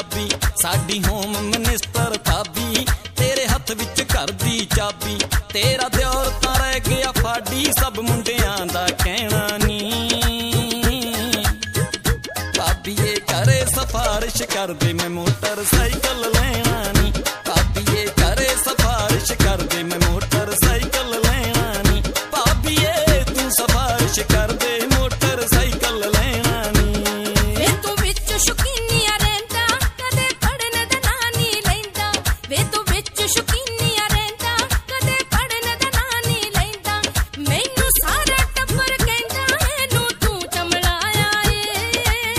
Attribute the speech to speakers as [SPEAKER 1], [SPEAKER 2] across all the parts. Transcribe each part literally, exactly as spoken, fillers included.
[SPEAKER 1] ਪੰਜਾਬੀ ਸਾਡੀ home minister ਭਾਬੀ तेरे हथ विच घर दी चाबी तेरा दियोर तां रह गया फाड़ी सब मुंडियां दा कहना नी भाभी ये करे सिफारिश कर दे मैं मोटरसाइकिल लेना नी भाभी ये करे सिफारिश कर दे मैं मोटरसाइकिल लेना नी भाभी ये तू सिफारिश कर दे मोटरसाइकिल लेना नी
[SPEAKER 2] वे तू विच शौकीनिया रहंदा कदे पढ़न दा ना नी लैंदा वे तू शौकीनिया रहंदा कदे पढ़न दा ना नी लैंदा मैनू सारा टब्बर कहंदा एनू तू चमड़ाया ए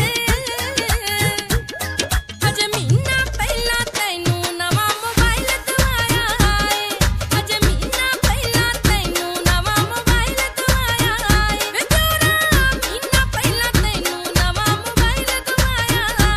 [SPEAKER 2] अजे महीना पहला तैनू नवा मोबाइल दवाया ए अजे महीना पहला तैनू नवा मोबाइल दवाया ए वे तेरा महीना पहला तैनू नवा मोबाइल दवाया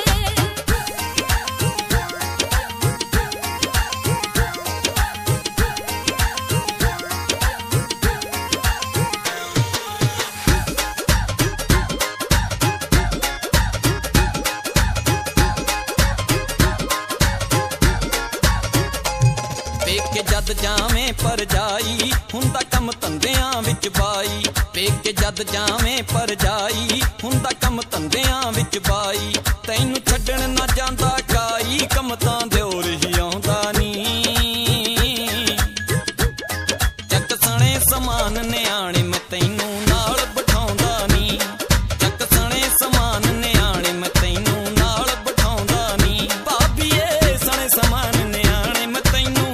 [SPEAKER 1] पेके जद जावें पर जाई हुंदा कम धंधियां विच बाई पेके जद जावें पर जाई हुंदा कम धंधियां विच बाई तैनू छड्डण ना जांदा काई कम तां दिओर ही आउंदा नी जग सणे समान निआणे मैं तैनू नाल बिठाउंदा नी जग सणे समान निआणे मैं तैनू नाल बिठाउंदा नी भाभी ए सणे समान निआणे मैं तैनू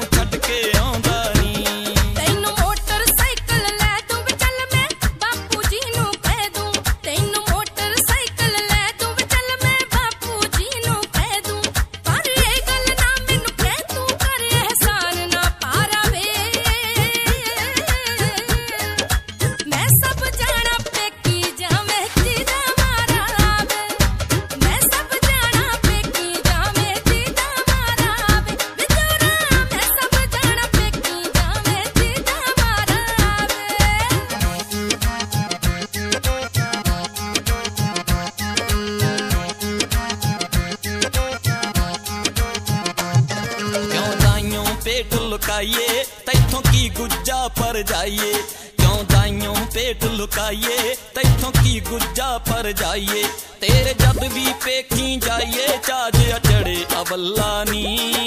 [SPEAKER 1] पेट लुकाइए तैथों की गुज्जा पर जाइए क्यों दाइयों पेट लुकाइए तैथों की गुज्जा पर जाइए तेरे जद भी पेखी जाइए चाज अचड़े अवल्ला नी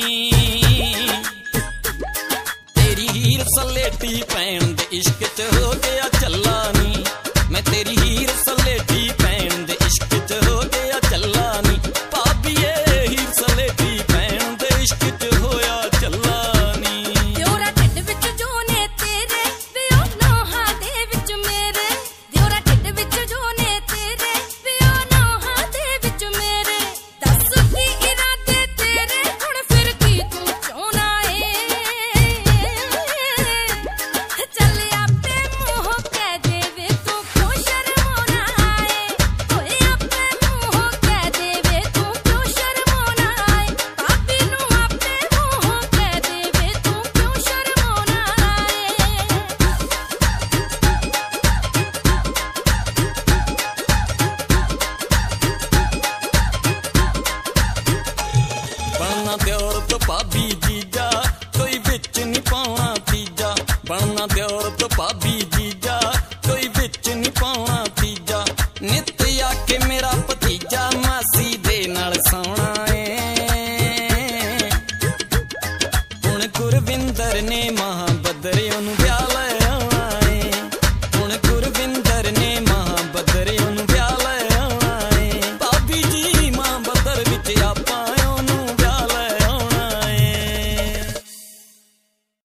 [SPEAKER 1] तेरी हीर सलेटी पैण दे इश्क च हो गया चल्ला नी मैं तेरी हीर सलेटी पैण दे इश्क च हो गया चल्ला नी भाभी ये हीर सलेटी पैण दे इश्क च होया चल्ला बनना दियोर तो भाभी जीजा कोई बिच नहीं पाउणा तीजा बनना दियोर तो भाभी जीजा